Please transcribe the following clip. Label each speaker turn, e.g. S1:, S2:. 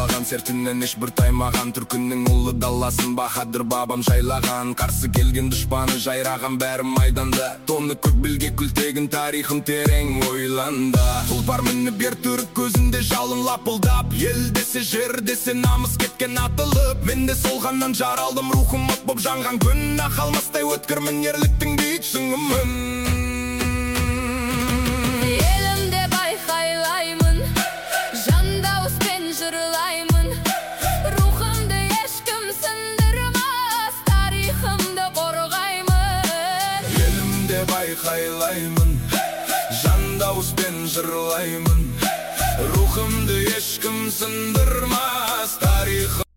S1: жайлаган, сертинен еш бір таймаган. Түркүнүн улы даласын бахадыр бабам жайлаган. Карсы келген душманы жайраган бәрі майданда. Тоны көк билге күлтегин, тарихым терең ойланда. Тұлпар мініп ер түрік көзінде жалын лапылдап. Ел десе жер десе намыс кеткен атылып. Мен де солғаннан жаралдым, рухым от боп жанған күн. Ақалмастай өткірмін ерліктің бейт шыңымын.
S2: Елімде байқайлаймын, жан дауыспен жырлаймын. Рухымды ешкім сындырмас, тарихымды қорғаймын.
S1: Елімде байқайлаймын, жан дауыспен жырлаймын. Рухымды ешкім сындырмас, тарихым